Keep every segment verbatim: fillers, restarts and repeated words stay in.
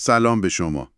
سلام به شما.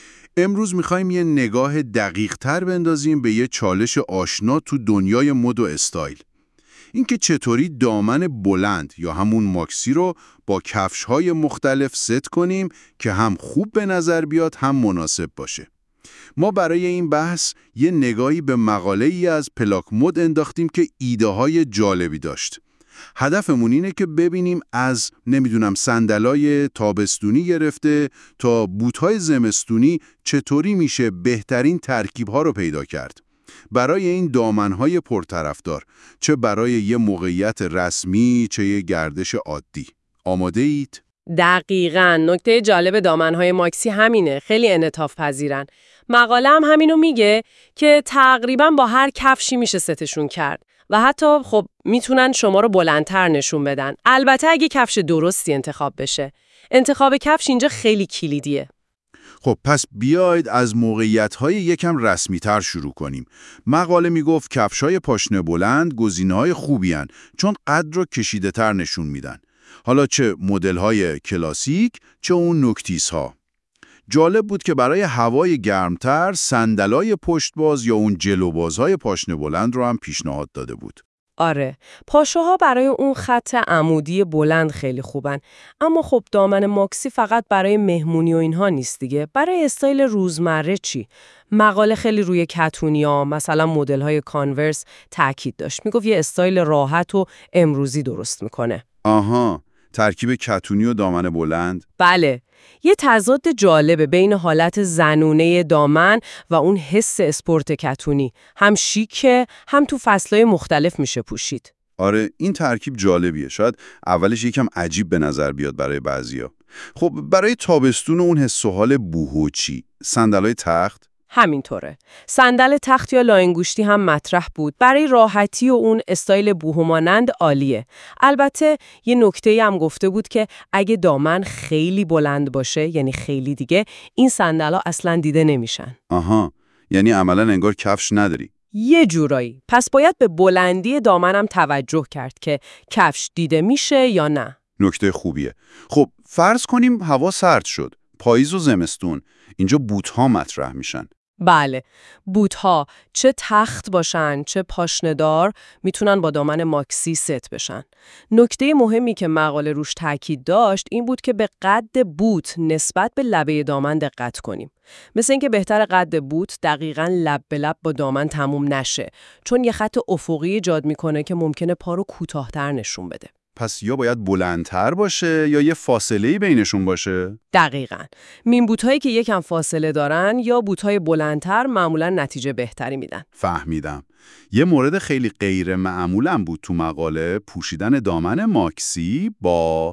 امروز میخوایم یه نگاه دقیق تر بندازیم به یه چالش آشنا تو دنیای مد و استایل. اینکه چطوری دامن بلند یا همون ماکسی رو با کفش‌های مختلف ست کنیم که هم خوب به نظر بیاد هم مناسب باشه. ما برای این بحث یه نگاهی به مقاله‌ای از پلاک مد انداختیم که ایده‌های جالبی داشت. هدفمون اینه که ببینیم از نمیدونم صندلای تابستونی گرفته تا بوت‌های زمستونی چطوری میشه بهترین ترکیب‌ها رو پیدا کرد. برای این دامن‌های پرطرفدار، چه برای یه موقعیت رسمی چه یه گردش عادی. آماده اید؟ دقیقاً. نکته جالب دامن‌های ماکسی همینه، خیلی انعطاف پذیرن. مقاله هم همینو میگه که تقریباً با هر کفشی میشه ستشون کرد و حتی خب میتونن شما رو بلندتر نشون بدن. البته اگه کفش درستی انتخاب بشه. انتخاب کفش اینجا خیلی کلیدیه. خب پس بیاید از موقعیت‌های یکم رسمی‌تر شروع کنیم. مقاله میگفت کفش‌های پاشنه بلند گزینه‌های خوبی هن چون قد رو کشیده‌تر نشون میدن. حالا چه مدل‌های کلاسیک چه اون نوکتیس‌ها. جالب بود که برای هوای گرمتر صندلای پشتباز یا اون جلوبازهای پاشنه بلند رو هم پیشنهاد داده بود. آره، پاشوها برای اون خط عمودی بلند خیلی خوبن. اما خب دامن ماکسی فقط برای مهمونی و اینها نیست دیگه. برای استایل روزمره چی؟ مقاله خیلی روی کتونیا، مثلا مدل‌های کانورس تاکید داشت. میگفت یه استایل راحت و امروزی درست میکنه. آها، ترکیب کتونی و دامن بلند؟ بله، یه تضاد جالبه بین حالت زنونه دامن و اون حس اسپورت کتونی. هم شیکه، هم تو فصلهای مختلف میشه پوشید. آره، این ترکیب جالبیه. شاید اولش یکم عجیب به نظر بیاد برای بعضیا. خب برای تابستون و اون حس و حال بوهو چی؟ صندلای تخت؟ همینطوره. صندل تخت یا لاینگوشتی هم مطرح بود. برای راحتی و اون استایل بوهومانند عالیه. البته یه نکته هم گفته بود که اگه دامن خیلی بلند باشه، یعنی خیلی دیگه، این صندلا اصلاً دیده نمیشن. آها، یعنی عملاً انگار کفش نداری. یه جورایی. پس باید به بلندی دامنم توجه کرد که کفش دیده میشه یا نه. نکته خوبیه. خب فرض کنیم هوا سرد شد. پاییز و زمستون. اینجا بوت‌ها مطرح میشن. بله، بوت‌ها چه تخت باشن چه پاشنه‌دار میتونن با دامن ماکسی ست بشن. نکته مهمی که مقاله روش تاکید داشت این بود که به قد بوت نسبت به لبه دامن دقت کنیم. مثل اینکه بهتر قد بوت دقیقاً لب به لب با دامن تموم نشه، چون یه خط افقی ایجاد میکنه که ممکنه پا رو کوتاه‌تر نشون بده. پس یا باید بلندتر باشه یا یه فاصله‌ای بینشون باشه. دقیقاً. مین بوت‌هایی که یکم فاصله دارن یا بوت‌های بلندتر معمولاً نتیجه بهتری میدن. فهمیدم. یه مورد خیلی غیر معمولم بود تو مقاله، پوشیدن دامن ماکسی با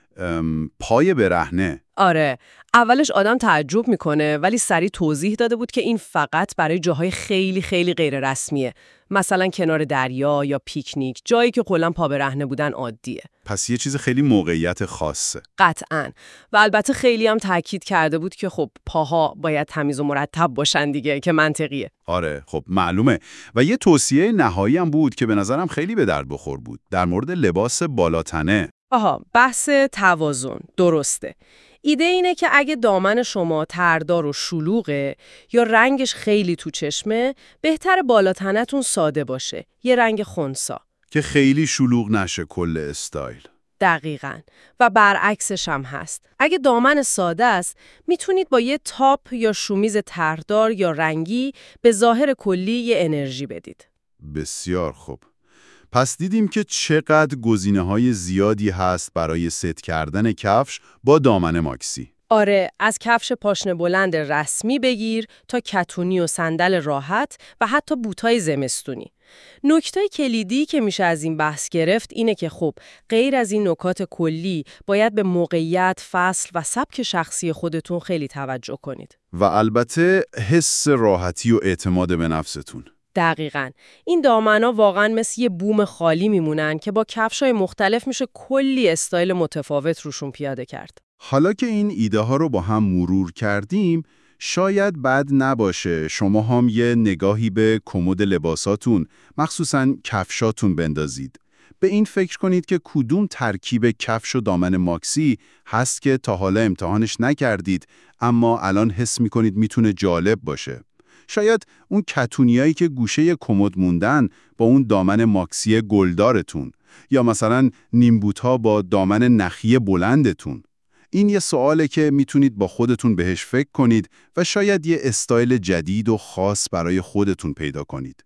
پای برهنه. آره، اولش آدم تعجب میکنه ولی سریع توضیح داده بود که این فقط برای جاهای خیلی خیلی غیر رسمیه. مثلا کنار دریا یا پیکنیک، جایی که کلاً پا برهنه بودن عادیه. پس یه چیز خیلی موقعیت خاصه. قطعاً. و البته خیلی هم تاکید کرده بود که خب پاها باید تمیز و مرتب باشن دیگه، که منطقیه. آره، خب معلومه. و یه توصیه نهایی هم بود که به نظرم خیلی به درد بخور بود، در مورد لباس بالاتنه. آها، بحث توازن. درسته. ایده اینه که اگه دامن شما تردار و شلوغه یا رنگش خیلی تو چشمه، بهتر بالاتنتون ساده باشه، یه رنگ خنثی که خیلی شلوغ نشه کل استایل. دقیقاً. و برعکسش هم هست. اگه دامن ساده است، میتونید با یه تاپ یا شومیز طرحدار یا رنگی به ظاهر کلی یه انرژی بدید. بسیار خوب. پس دیدیم که چقدر گزینه‌های زیادی هست برای ست کردن کفش با دامن ماکسی. آره، از کفش پاشنه بلند رسمی بگیر تا کتونی و صندل راحت و حتی بوتای زمستونی. نکته کلیدی که میشه از این بحث گرفت اینه که خب غیر از این نکات کلی باید به موقعیت، فصل و سبک شخصی خودتون خیلی توجه کنید. و البته حس راحتی و اعتماد به نفستون. دقیقاً. این دامنا واقعاً مثل یه بوم خالی میمونن که با کفشای مختلف میشه کلی استایل متفاوت روشون پیاده کرد. حالا که این ایده ها رو با هم مرور کردیم، شاید بد نباشه شما هم یه نگاهی به کمد لباساتون، مخصوصاً کفشاتون بندازید. به این فکر کنید که کدوم ترکیب کفش و دامن ماکسی هست که تا حالا امتحانش نکردید اما الان حس می‌کنید میتونه جالب باشه. شاید اون کتونیایی که گوشه کمد موندن با اون دامن ماکسی گلدارتون، یا مثلا نیمبوت‌ها با دامن نخی بلندتون. این یه سواله که میتونید با خودتون بهش فکر کنید و شاید یه استایل جدید و خاص برای خودتون پیدا کنید.